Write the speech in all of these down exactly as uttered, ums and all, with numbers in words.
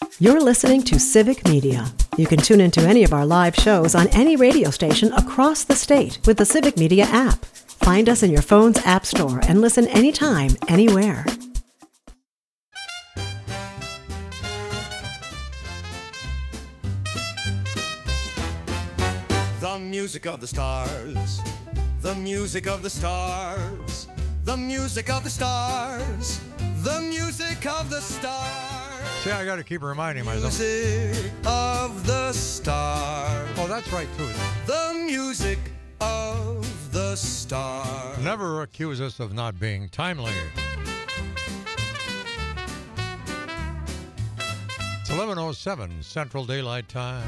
You're listening to Civic Media. You can tune into any of our live shows on any radio station across the state with the Civic Media app. Find us in your phone's app store and listen anytime, anywhere. The music of the stars, the music of the stars, the music of the stars, the music of the stars. See, I got to keep reminding myself. Music of the stars. Oh, that's right, too. The music of the stars. Never accuse us of not being timely. It's eleven oh seven Central Daylight Time.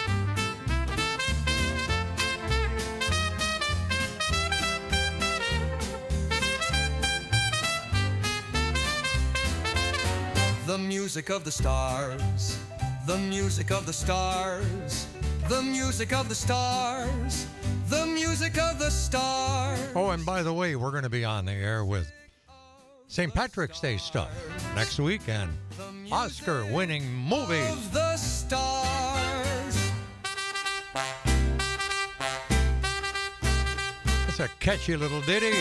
The music of the stars, the music of the stars, the music of the stars, the music of the stars. Oh, and by the way, we're going to be on the air with Saint Patrick's Day stuff next week and Oscar-winning movies. Of the stars. That's a catchy little ditty.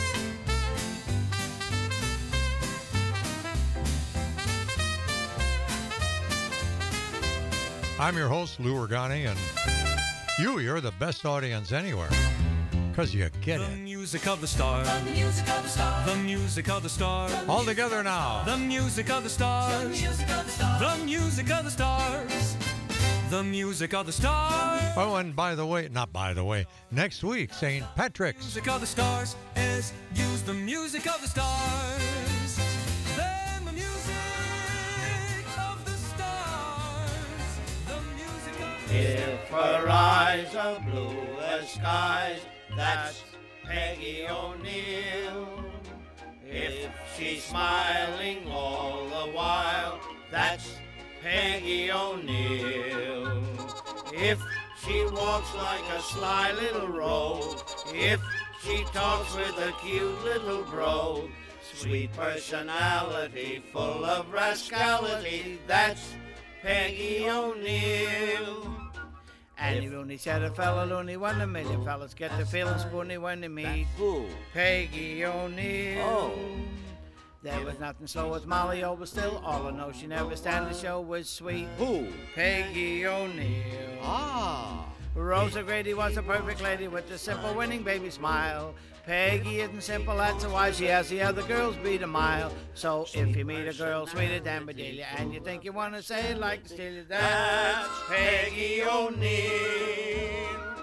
I'm your host, Lou Organi, and you, you're the best audience anywhere, because you get The it. music of the stars. The music of the stars. The music of the stars. All together now. The music of the stars. The music of the stars. The music of the stars. The music of the stars. Oh, and by the way, not by the way, next week, Saint Patrick's. Music of the stars is use the music of the stars. Then the music of the stars. The music of the If her eyes are blue as skies, that's Peggy O'Neill. If she's smiling all the while, that's Peggy O'Neill. If she walks like a sly little rogue, if she talks with a cute little brogue, sweet personality, full of rascality, that's Peggy O'Neill. And you only said a fella, only one a million fellas get the feeling spoony when they meet Who? Peggy O'Neill. Oh. There was nothing slow as Molly O, but still all I know she never stand the show was sweet Who? Peggy O'Neill. Ah. Rosa Grady was a perfect lady with a simple winning baby smile. Peggy isn't simple, that's why she has the other girls beat a mile. So if you meet a girl sweeter than Bedelia and you think you want to say it like the Steeler, that's Peggy O'Neill.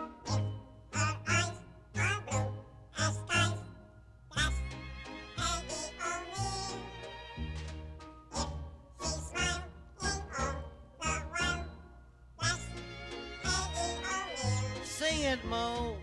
Sing it, Mo.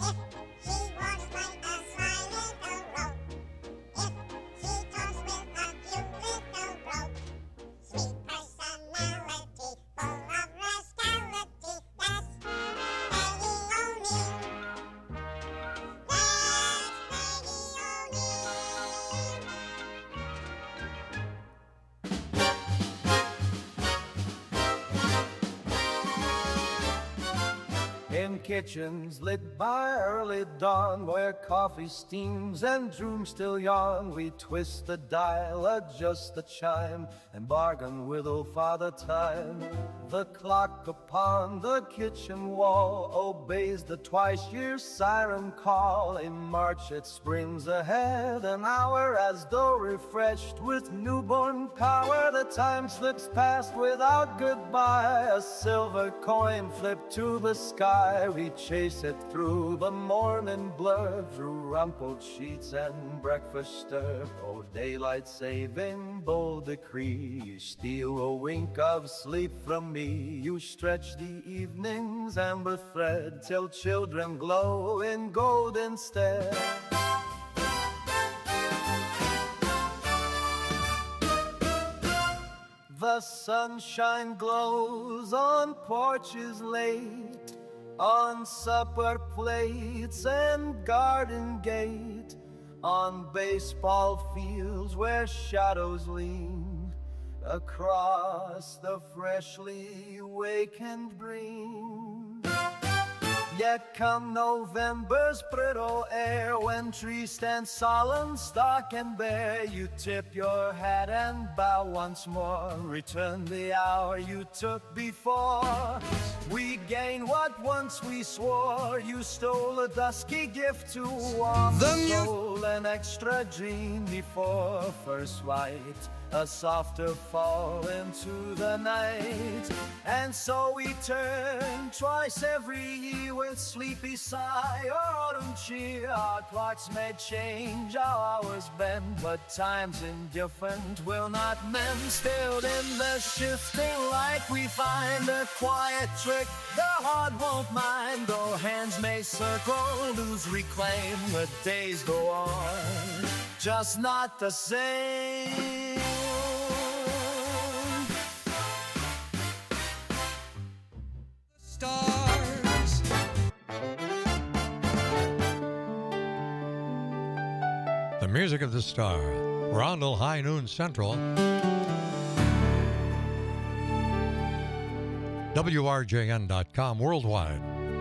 In kitchens lit by early dawn, where coffee steams and drooms still yawn, we twist the dial, adjust the chime, and bargain with old Father Time. The clock upon the kitchen wall obeys the twice-year siren call. In March it springs ahead an hour as though refreshed with newborn power. The time slips past without goodbye, a silver coin flipped to the sky. We chase it through the morning blur, through rumpled sheets and breakfast stir. Oh, daylight saving, bold decree, you steal a wink of sleep from me. You stretch the evening's amber thread till children glow in gold instead. The sunshine glows on porches late, on supper plates and garden gate, on baseball fields where shadows lean. across the freshly awakened green. Yet come November's brittle air, when trees stand solemn, stark and bare, you tip your hat and bow once more, return the hour you took before. We gain what once we swore, you stole a dusky gift to warm the soul, an extra dream before first light, a softer fall into the night. And so we turn twice every year with sleepy sigh or autumn cheer. Our clocks may change, our hours bend, but time's indifferent will not mend. Still in the shifting light we find a quiet trick the heart won't mind. Though hands may circle, lose, reclaim, the days go on, just not the same. Stars. The music of the star. Rondell High Noon Central. W R J N dot com worldwide.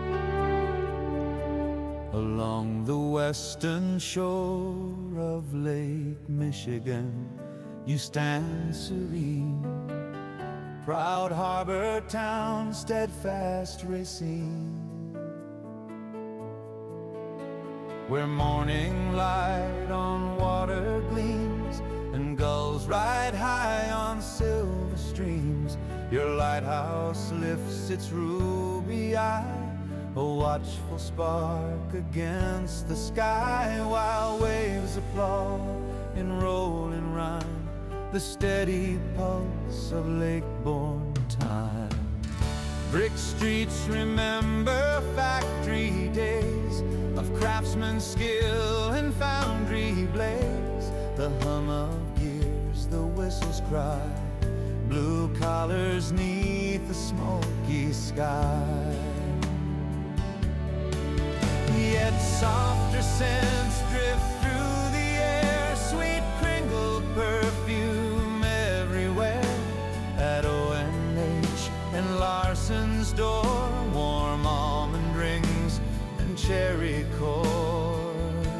Along the western shore of Lake Michigan, you stand serene, proud harbor town, steadfast Racine, where morning light on water gleams and gulls ride high on silver streams. Your lighthouse lifts its ruby eye, a watchful spark against the sky, while waves applaud in rolling rhyme the steady pulse of lake-born time. Brick streets remember factory days of craftsman's skill and foundry blaze, the hum of gears, the whistles cry, blue collars neath the smoky sky. Yet softer scents drift through the air, sweet crinkled perfume everywhere, at O and H and Larson's door, warm almond rings and cherry core.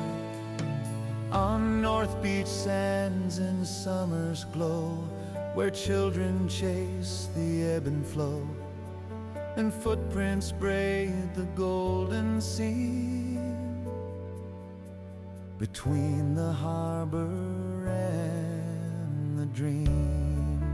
On North Beach sands in summer's glow, where children chase the ebb and flow, and footprints braid the golden sea, between the harbor and the dream.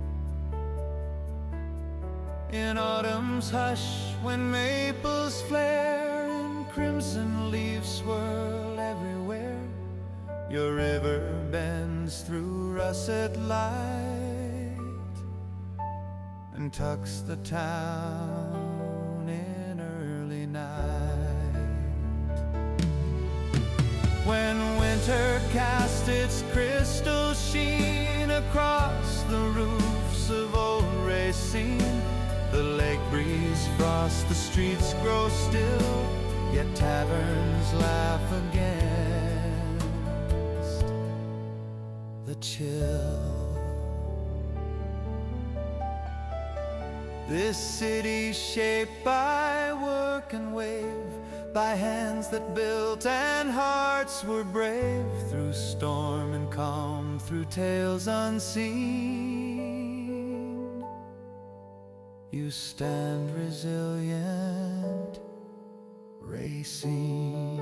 In autumn's hush, when maples flare and crimson leaves swirl everywhere, your river bends through russet light and tucks the town in early night. When winter cast its crystal sheen across the roofs of old Racine, the lake breeze frosts the streets grow still, yet taverns laugh against the chill. This city shaped by work and wave, by hands that built and hearts were brave, through storm and calm, through tales unseen, you stand resilient, Racine.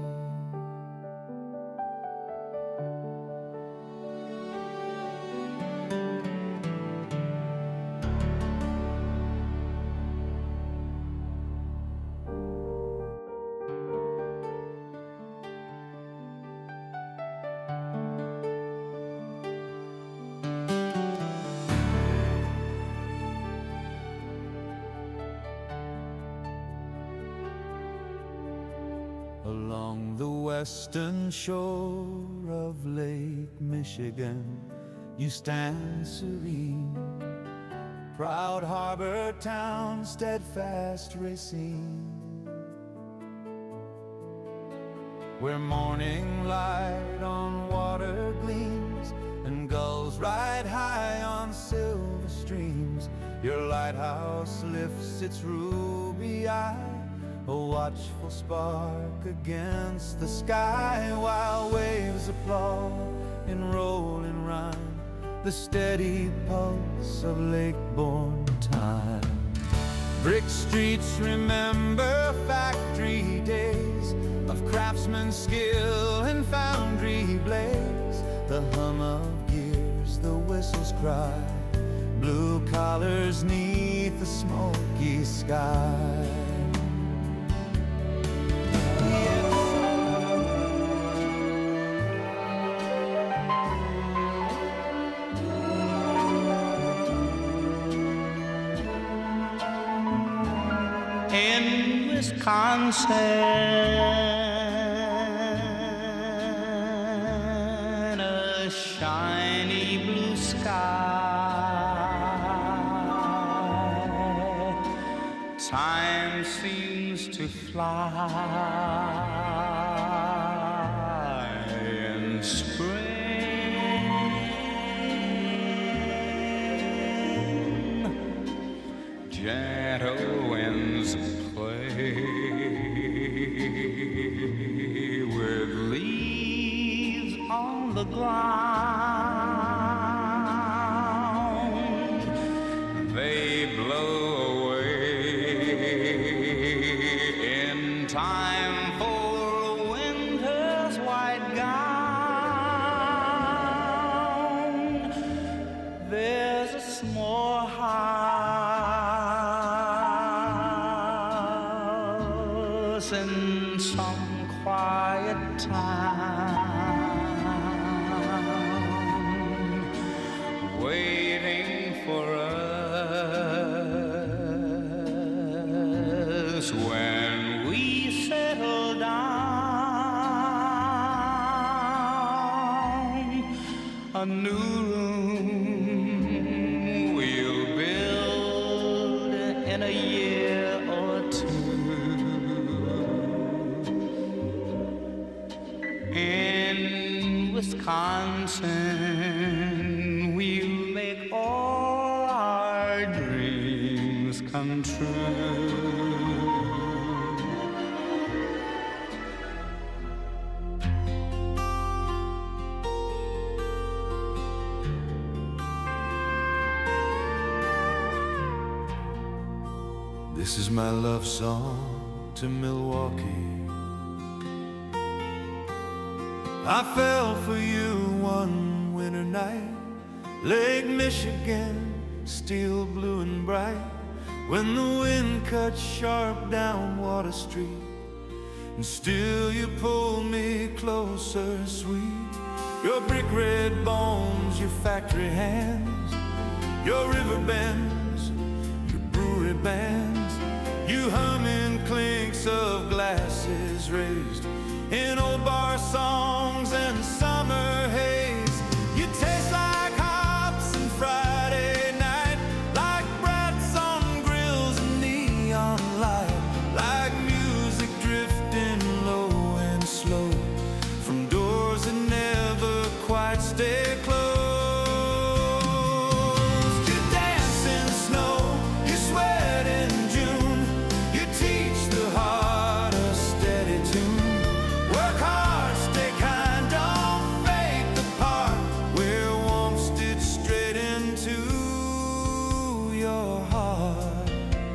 Along the western shore of Lake Michigan, you stand serene, proud harbor town, steadfast Racine, where morning light on water gleams and gulls ride high on silver streams. Your lighthouse lifts its ruby eye, a watchful spark against the sky, while waves applaud in rolling rhyme the steady pulse of lake-born time. Brick streets remember factory days of craftsman's skill and foundry blaze, the hum of gears, the whistles cry, blue collars neath the smoky sky. In Wisconsin, a shiny blue sky, time seems to fly in spring. Gentle winds play with leaves on the ground. They blow away in time for winter's white gown. There's a small house in some quiet town, waiting for us when we settle down. A new room we'll build in a year or two. In Wisconsin, we'll make all our dreams come true. This is my love song to Milwaukee. I fell for you one winter night, Lake Michigan, steel blue and bright, when the wind cut sharp down Water Street, and still you pulled me closer, sweet. Your brick red bones, your factory hands, your river bends, your brewery bands, you humming clinks of glasses raised in old bar songs and summer haze. You taste like hops and Friday night, like brats on grills and neon light, like music drifting low and slow from doors that never quite stay closed. You dance in the snow, you sweat in June, you teach the heart a steady tune. Work hard, stay kind, don't fake the part, where warmth stitched straight into your heart.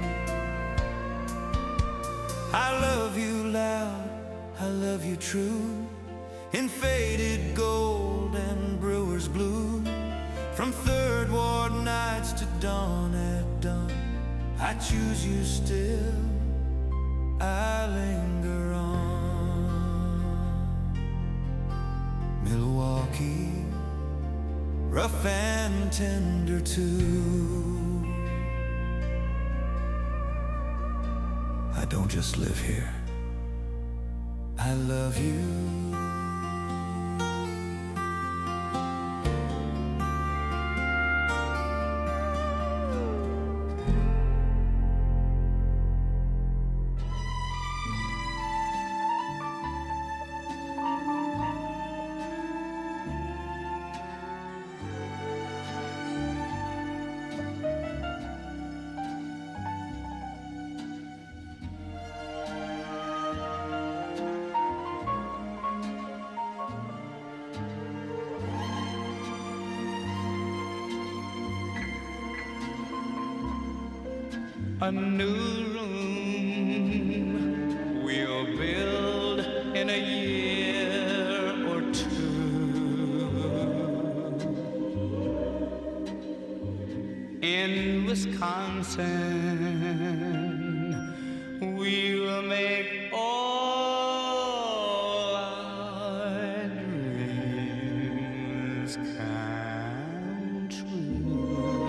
I love you loud, I love you true, in faded gold and brewer's blue, from third ward nights to dawn at dawn. I choose you still, I linger on. Milwaukee, rough and tender too. I don't just live here, I love you. a new room we'll build in a year or two. In Wisconsin, we will make all our dreams come true.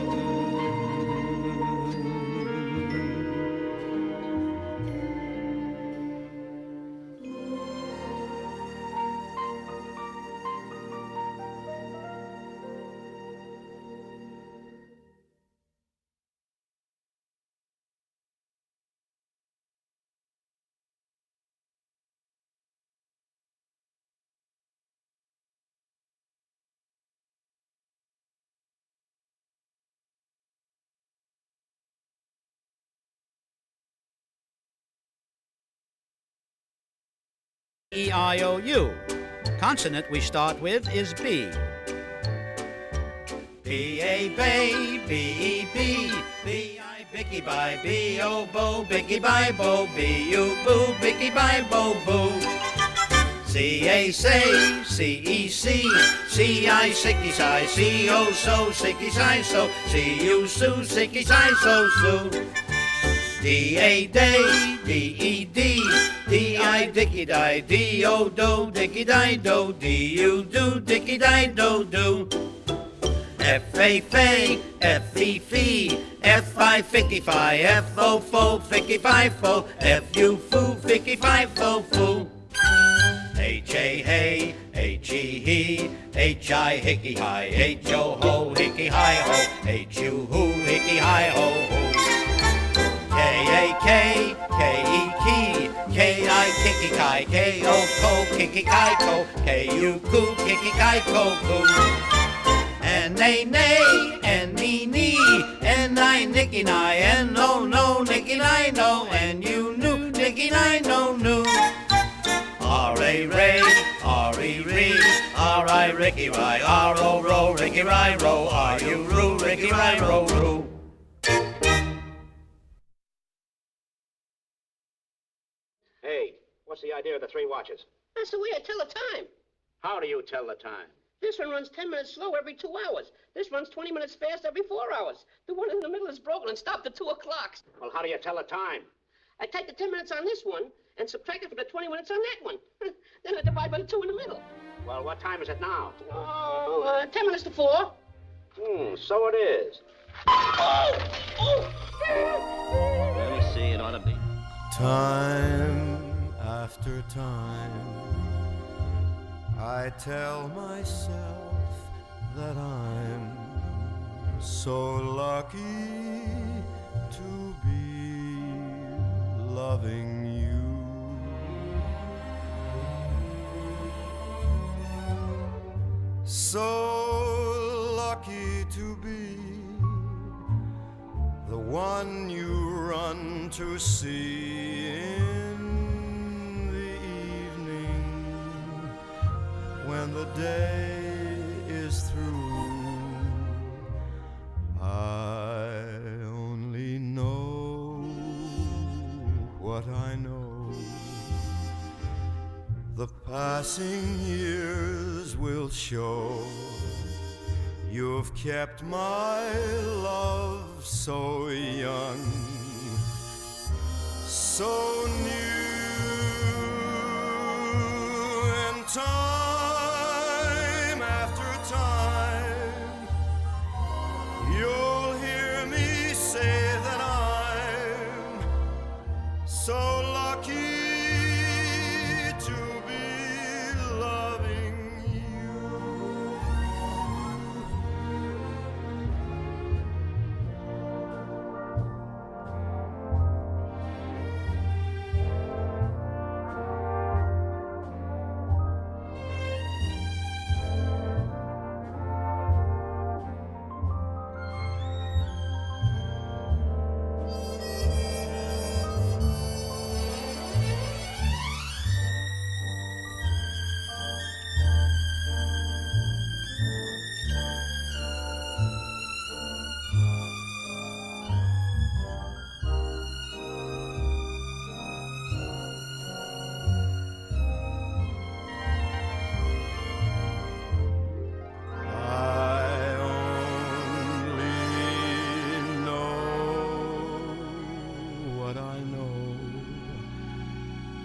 E I O U. Consonant we start with is B. B A bay, B E B, B I bicky by, B O bo, bicky by bo, B U boo, bicky by bo boo. C A say, C E C, C I sicky si, C O so, sicky si so, C U su, sicky si so su. D A day, D E D, D I dicky die, D O do, dicky die do, D U do, dicky die do do. F A fay, F E fee, F I ficky fi, F O fo, ficky fi fo, F U foo, ficky fi fo foo. H A hey, H E he, H I hicky hi, H O ho, hicky hi ho, H U hoo, hicky hi ho ho. K A K, K E key, K I kiki kai, K O ko, kiki kai ko, K U ku, kiki kai ko ku. N A nay, N E nee, N I nicky nai, N O no, nicky nai no, N U nu, nicky nai no nu. R A ray, R E ree, R I ricky ry, R O ro, ricky ry ro, R U roo, ricky ry ro roo. Hey, what's the idea of the three watches? That's the way I tell the time. How do you tell the time? This one runs ten minutes slow every two hours. This runs twenty minutes fast every four hours. The one in the middle is broken and stopped at two o'clock. Well, how do you tell the time? I take the ten minutes on this one and subtract it from the twenty minutes on that one. Then I divide by the two in the middle. Well, what time is it now? Oh, uh, ten minutes to four. Hmm, so it is. Oh! Oh! Let me see, it ought to be. Time after time, I tell myself that I'm so lucky to be loving you. So lucky to be the one you run to see in the evening when the day is through. I only know what I know. The passing years will show you've kept my love so young, so new, and time after time you'll hear me say that I'm so lucky to be loving you.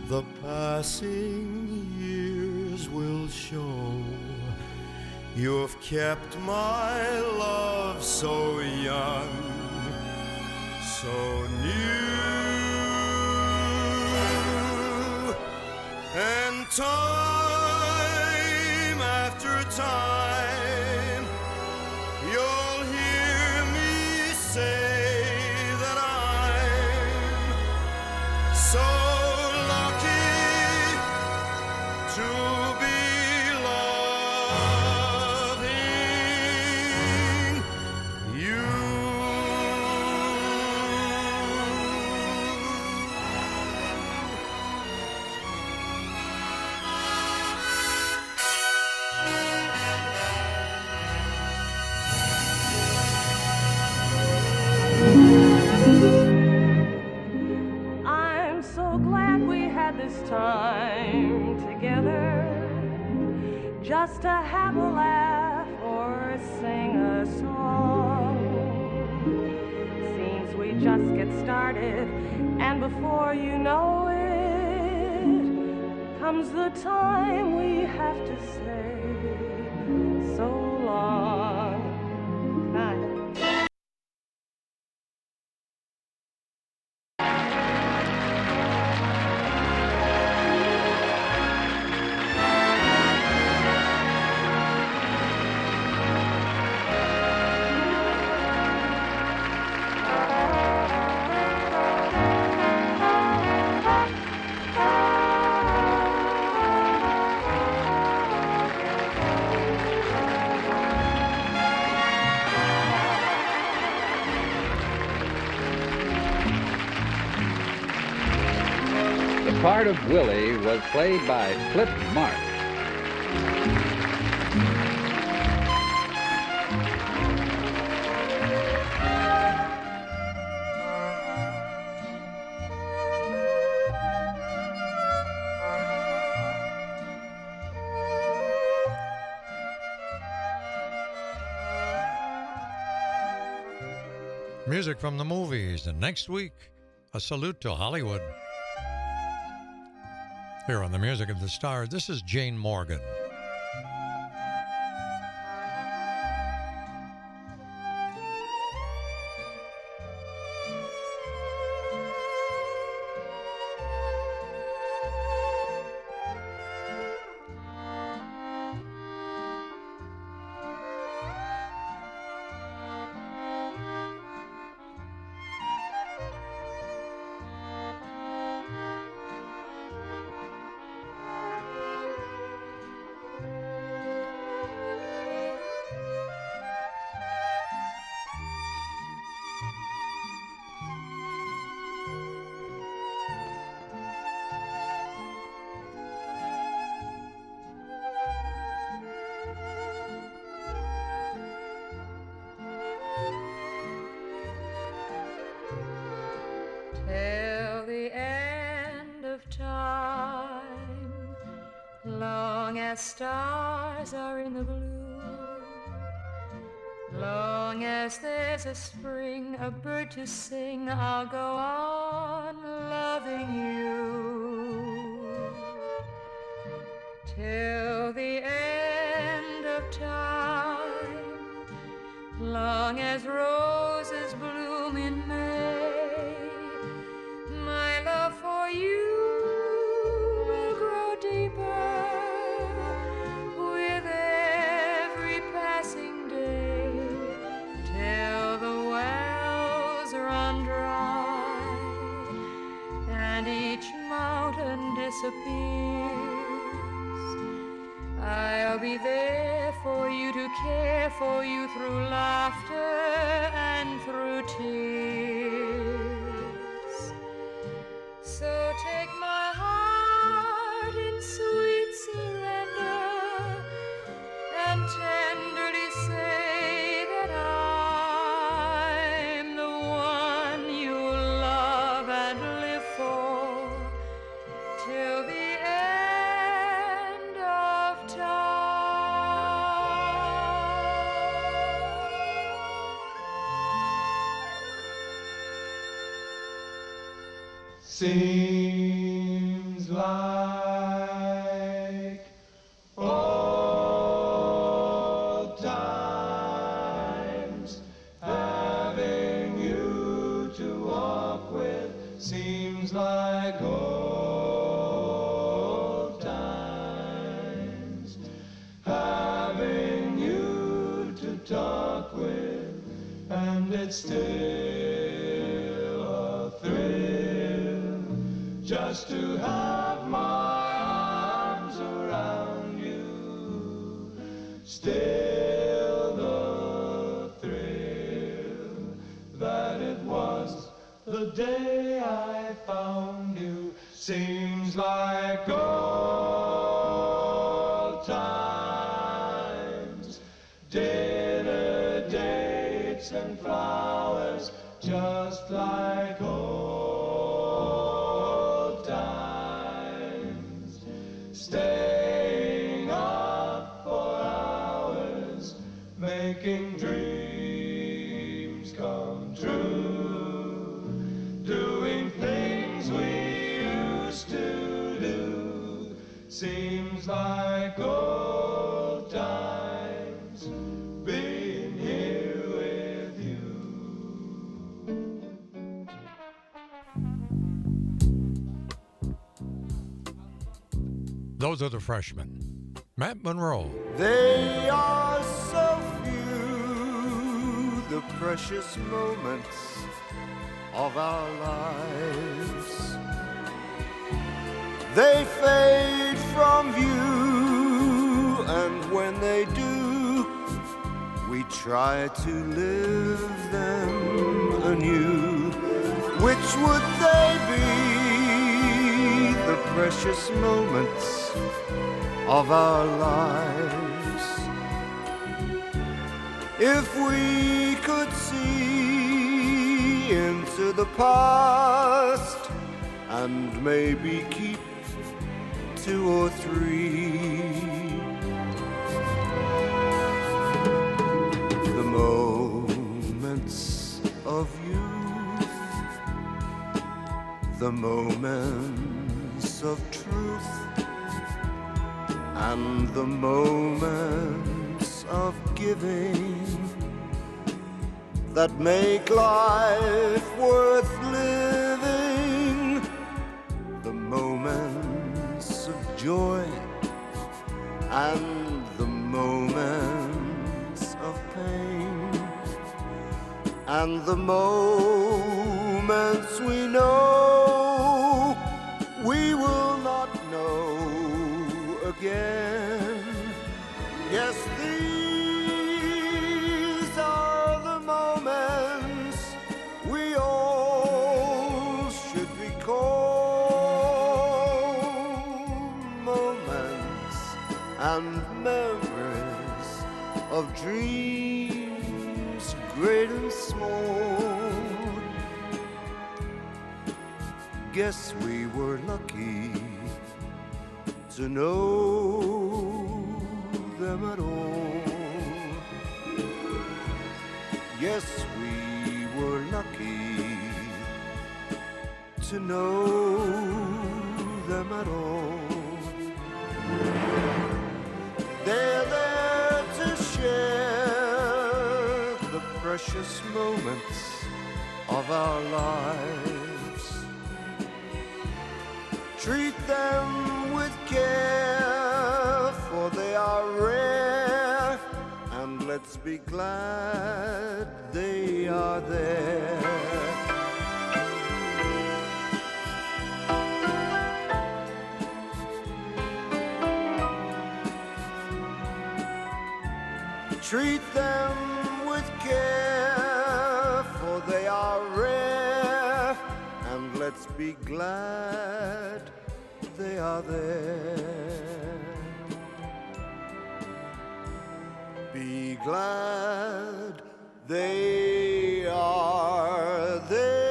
the passing years will show. You've kept my love so young, so new, and time after time you'll hear me say that I'm so lucky to be loving you. I'm so glad we had this time together, just to have a laugh or sing a song. Seems we just get started, and before you know it, comes the time we have to say so long. Good night. The part of Willie was played by Flip Mark. Music from the movies, and next week, a salute to Hollywood. Here on the Music of the Stars, this is Jane Morgan. Till the end of time, long as stars are in the blue, long as there's a spring, a bird to sing, I'll go on loving you. Till the end of time, long as roses bloom in May, my love for you will grow deeper with every passing day, till the wells run dry and each mountain disappears. I'll be there for you, to care for you through laughter and through tears. So take my heart in sweet surrender and tenderly say that I'm the one you'll love and live for till the end of Seems seems like old times. Having you to walk with seems like old times. Having you to talk with, and it's still a thrill just to have my arms around you. Still the thrill that it was the day I found you. Seems like old times. Dinner dates and flowers, just like old times. Staying up for hours, making dreams come true. Doing things we used to do. Seems like old times, being here with you. Those are the Freshmen. Matt Monroe. They are so few, the precious moments of our lives. They fade from view, and when they do, we try to live them anew. Which would they be, the precious moments of our lives? If we could see into the past and maybe keep two or three, the moments of youth, the moments of truth, and the moments of giving that make life worth living, the moments of joy and the moments of pain, and the moments we know we will not know again. Yes, these are the moments we all should recall, moments and memories of dreams great and small. Guess we were lucky to know them at all. Yes, we were lucky to know them at all. They're there to share the precious moments of our lives. Treat them with care, for they are rare, and let's be glad they are there. Treat them with care, for they are rare, and let's be glad they are there. Be glad they are there.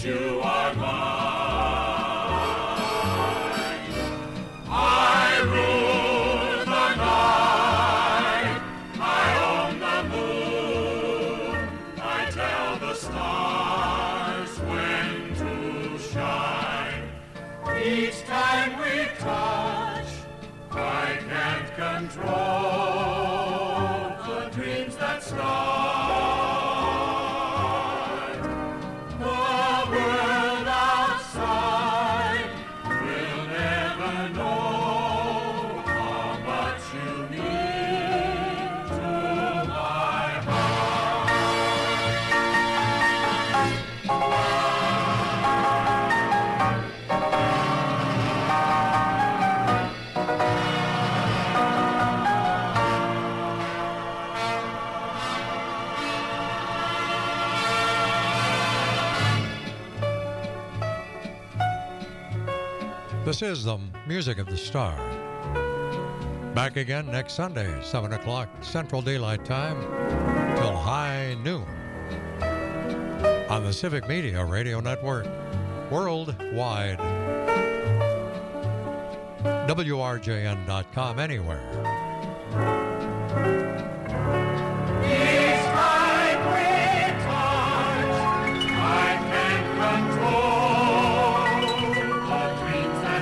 you are mine. I rule the night, I own the moon, I tell the stars when to shine. Each time we touch, I can't control the dreams that start. The world outside will never know how much you mean to my This is the music of the star. Back again next Sunday, seven o'clock Central Daylight Time till high noon on the Civic Media Radio Network worldwide. W R J N dot com anywhere. Each time we touch, I can control the dreams that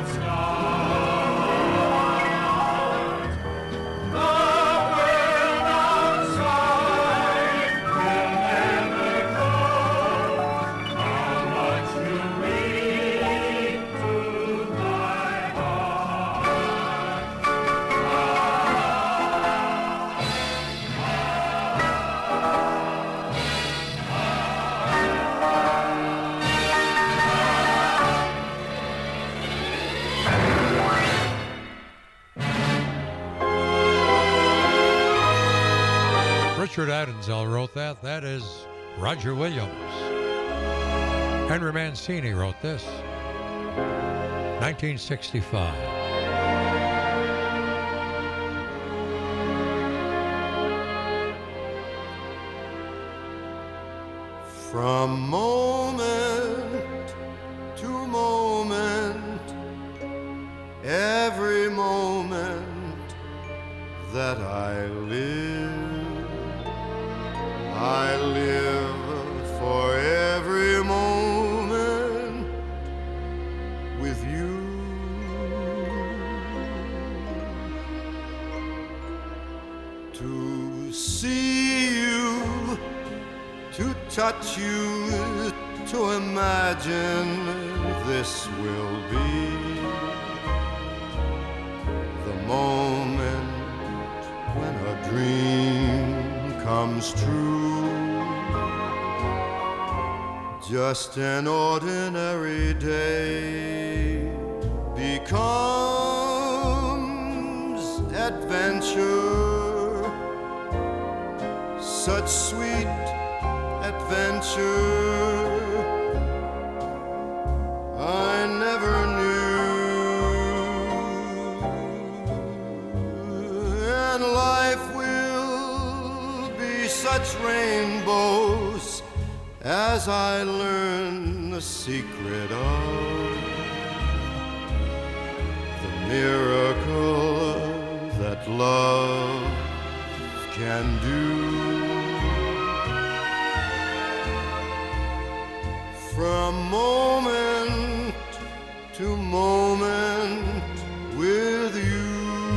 start. The world outside will never know how much you mean to my Richard Adensell wrote that. That is Roger Williams. Henry Mancini wrote this. nineteen sixty-five. From moment to moment, every moment that I live, I live for every moment with you. To see you, to touch you, to imagine this will be the moment when a dream comes true. Just an ordinary day becomes adventure, such sweet adventure I never knew. And life will be such rainbows as I learn the secret of the miracle that love can do. From moment to moment with you.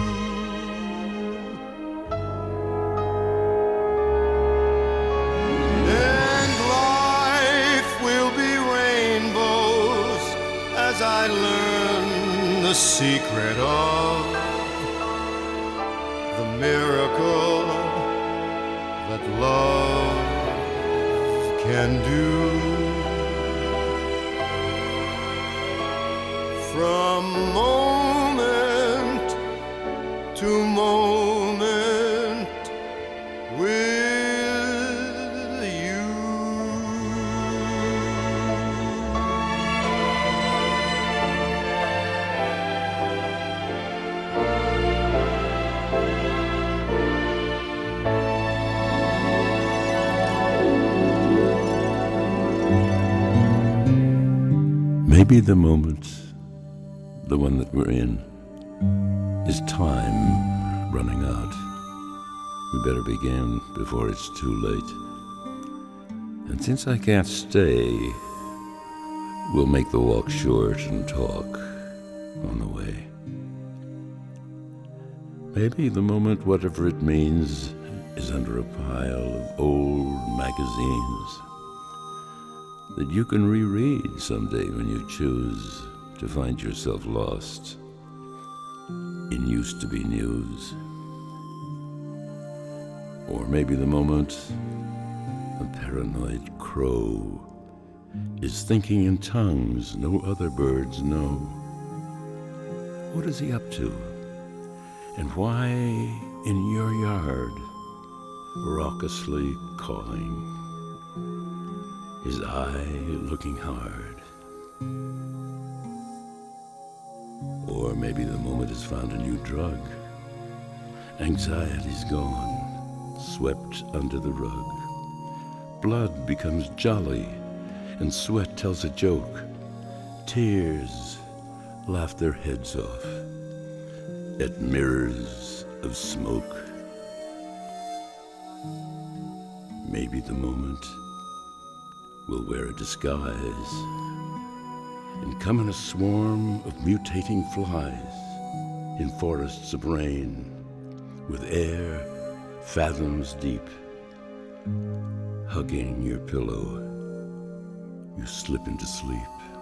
And life will be rainbows as I learn the secret of the miracle that love can do. From moment to moment with you. Maybe the moment, the one that we're in, is time running out. We better begin before it's too late. And since I can't stay, we'll make the walk short and talk on the way. Maybe the moment, whatever it means, is under a pile of old magazines that you can reread someday when you choose to find yourself lost in used-to-be news. Or maybe the moment a paranoid crow is thinking in tongues no other birds know. What is he up to? And why in your yard, raucously calling, his eye looking hard? Or maybe the moment has found a new drug. Anxiety's gone, swept under the rug. Blood becomes jolly, and sweat tells a joke. Tears laugh their heads off at mirrors of smoke. Maybe the moment will wear a disguise and come in a swarm of mutating flies in forests of rain, with air fathoms deep. Hugging your pillow, you slip into sleep.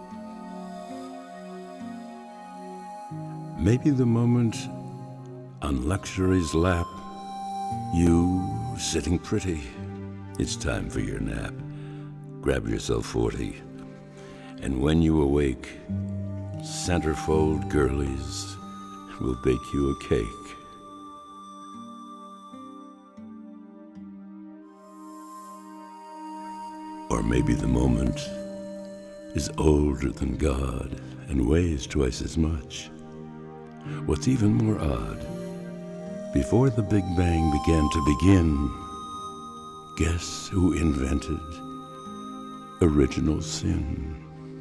Maybe the moment on luxury's lap, you sitting pretty, it's time for your nap. Grab yourself forty, and when you awake, centerfold girlies will bake you a cake. Or maybe the moment is older than God and weighs twice as much. What's even more odd, before the Big Bang began to begin, guess who invented original sin?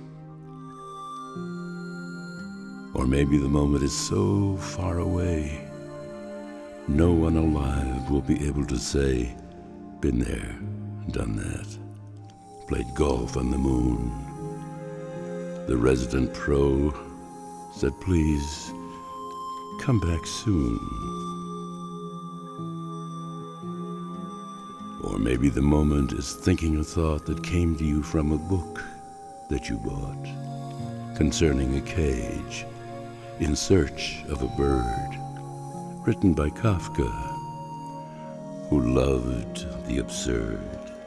Or maybe the moment is so far away, no one alive will be able to say, been there, done that. Played golf on the moon. The resident pro said, please, come back soon. Or maybe the moment is thinking a thought that came to you from a book that you bought, concerning a cage, in search of a bird, written by Kafka, who loved the absurd.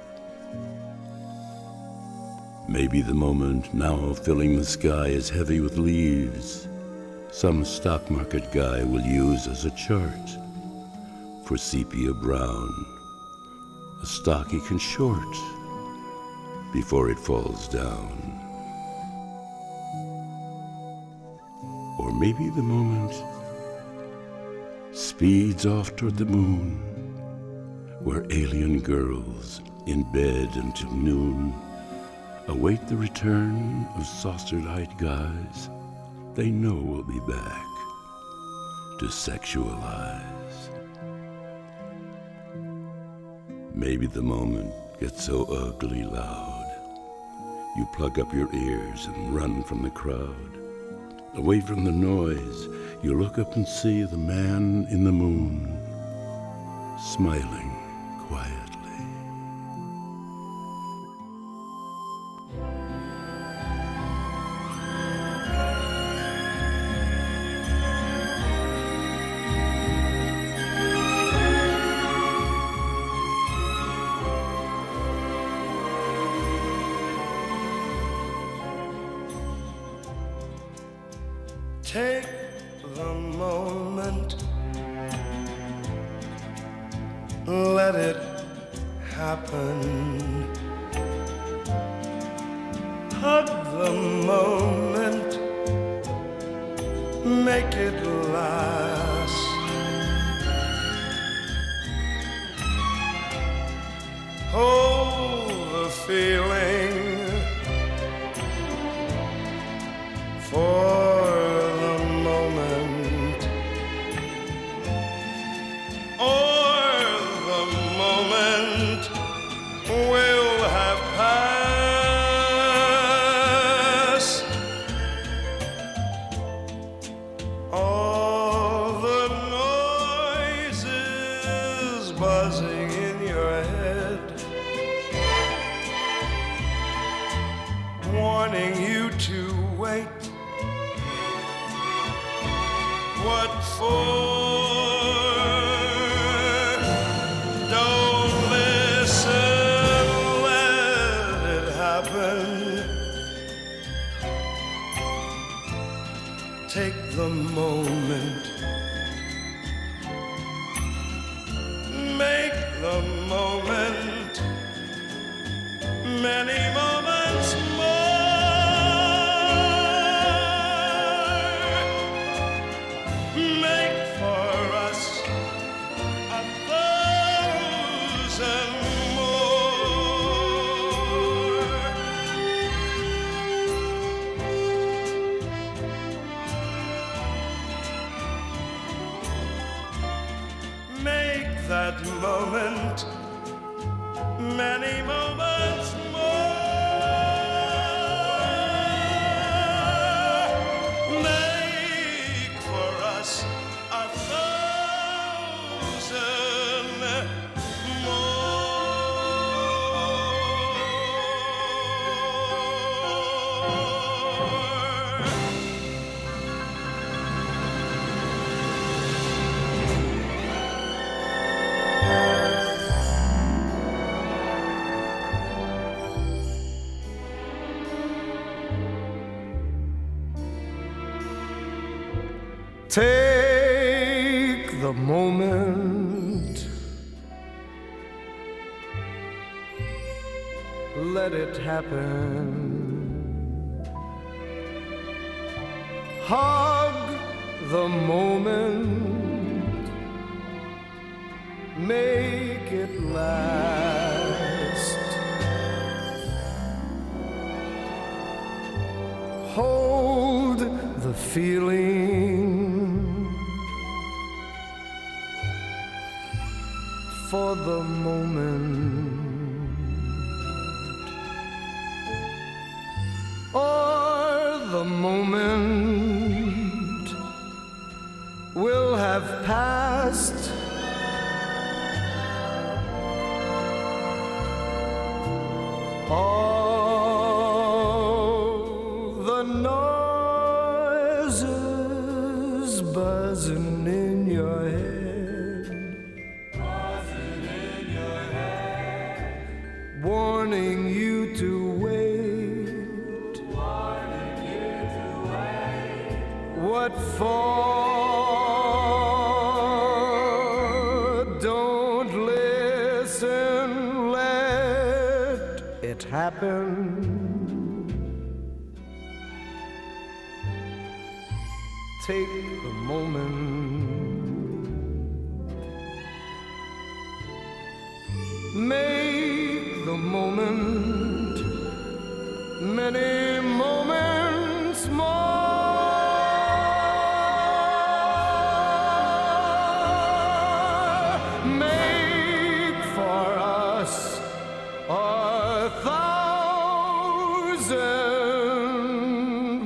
Maybe the moment now filling the sky is heavy with leaves, some stock market guy will use as a chart for sepia brown, a stock he can short before it falls down. Or maybe the moment speeds off toward the moon, where alien girls in bed until noon await the return of saucer-eyed guys they know will be back to sexualize. Maybe the moment gets so ugly loud, you plug up your ears and run from the crowd. Away from the noise, you look up and see the man in the moon, smiling quietly. Take the moment, let it happen. Hug the moment, make it last. Hold the feeling, warning you to wait. What for? Don't listen, let it happen. Take the moment, make the moment many moments more. Make for us a thousand more. Make that moment many moments more. Make for us a thousand Take the moment, let it happen. Hug the moment, make it last. Hold the feeling for the moment, or the moment will have passed. All the noises buzzing in your head, buzzing in your head, warning you to wait, warning you to wait. What for? Don't listen, let it happen. Take the moment, make the moment many moments more. Make for us a thousand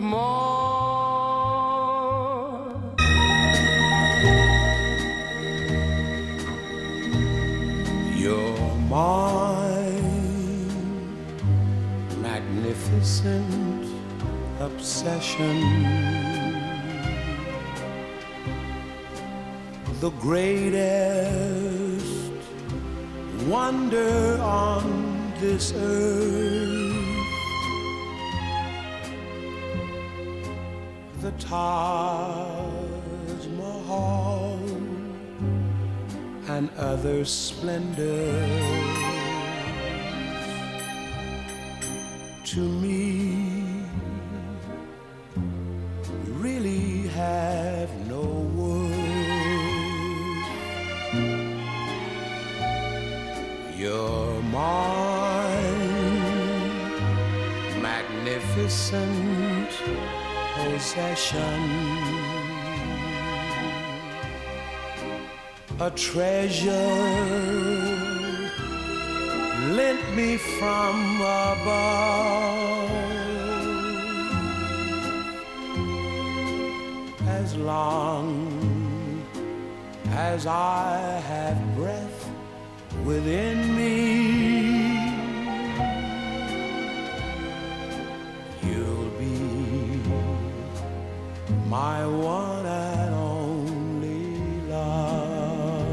more. You're mine, magnificent obsession, the greatest wonder on this earth, the Taj Mahal and other splendors. To me, really have no worth. You're mine, magnificent possession, a treasure lent me from above. As long as I have breath within me, you my one and only love.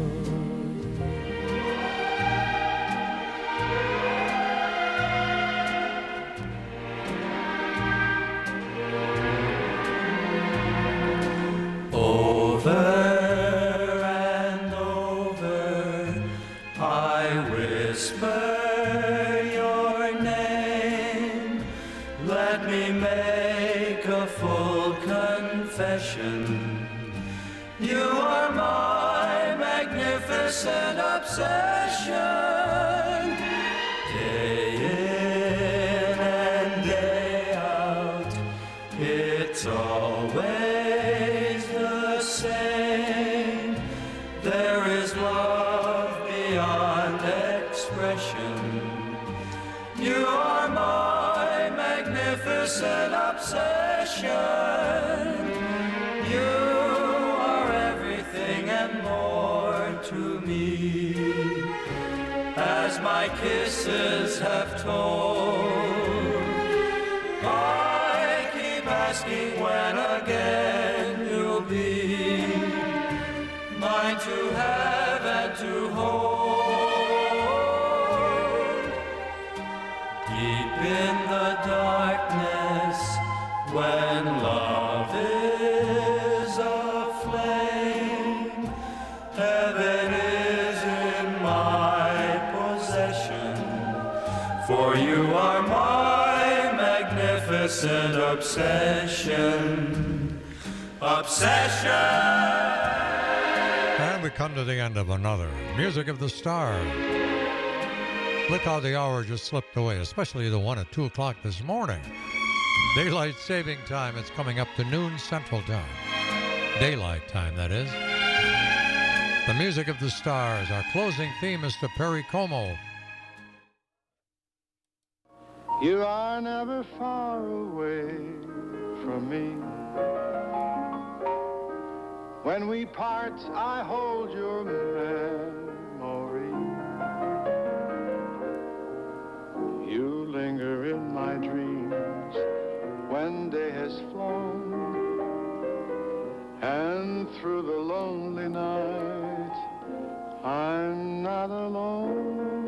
Over and over I whisper your name. Let me make a full confession. You are my magnificent obsession. Day in and day out, it's always the same. There is love beyond expression. You are my magnificent obsession. You are everything and more to me, as my kisses have told. I keep asking when again you'll be mine to have and to hold. Deep in the darkness, when love is aflame, heaven is in my possession, for you are my magnificent obsession. Obsession! And we come to the end of another Music of the Stars. Look how the hour just slipped away, especially the one at two o'clock this morning. Daylight saving time is coming up to noon Central Time. Daylight time, that is. The Music of the Stars. Our closing theme is to Perry Como. You are never far away from me. When we part, I hold your memory. You linger in my dreams when day has flown, and through the lonely night, I'm not alone.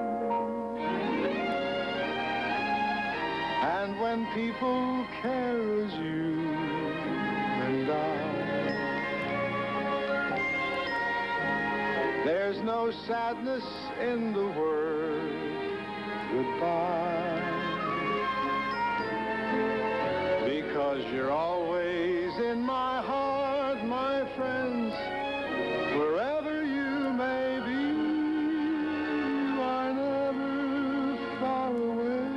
And when people care as you and I, there's no sadness in the word goodbye, because you're always in my heart, my friends, wherever you may be. You are never far away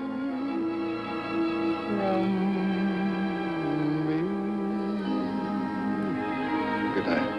from me. Good night.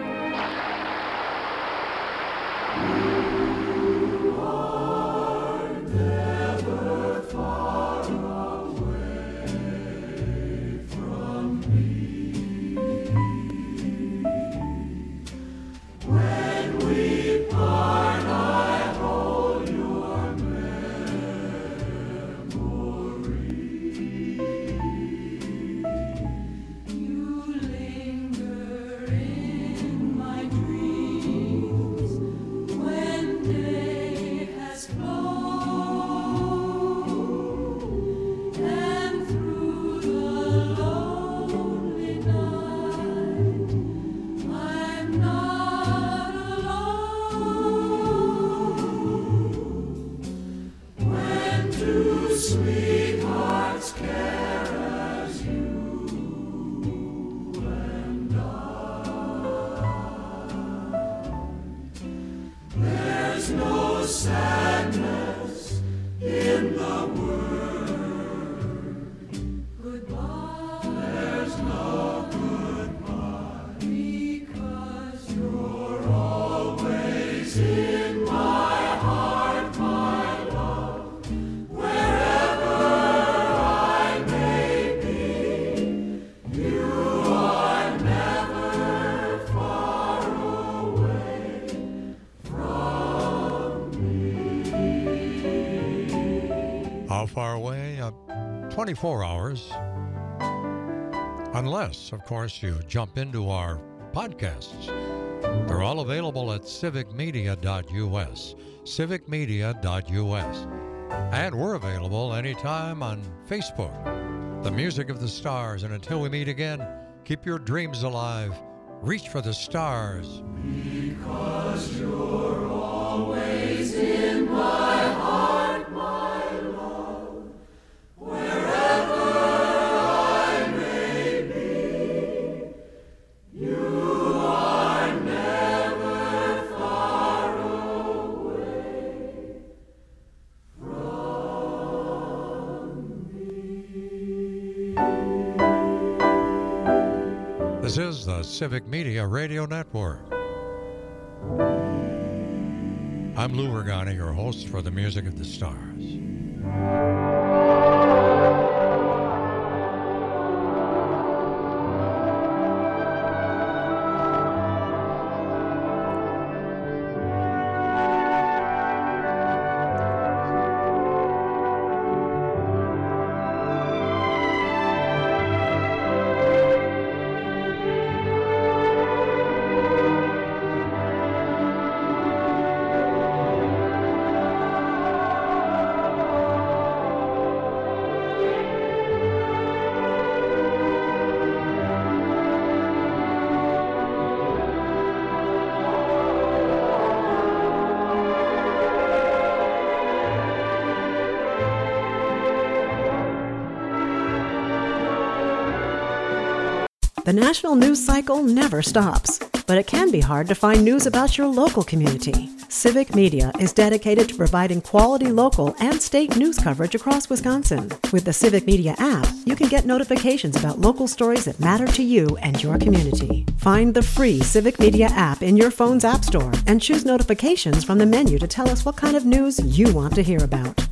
How far away? Uh, twenty-four hours. Unless, of course, you jump into our podcasts. They're all available at civic media dot U S, civic media dot U S. And we're available anytime on Facebook, The Music of the Stars. And until we meet again, keep your dreams alive. Reach for the stars. Because you're always in my heart, my love, wherever I may be, you are never far away from me. This is the Civic Media Radio Network. I'm Lou Regani, your host for The Music of the Stars. The national news cycle never stops, but it can be hard to find news about your local community. Civic Media is dedicated to providing quality local and state news coverage across Wisconsin. With the Civic Media app, you can get notifications about local stories that matter to you and your community. Find the free Civic Media app in your phone's app store and choose notifications from the menu to tell us what kind of news you want to hear about.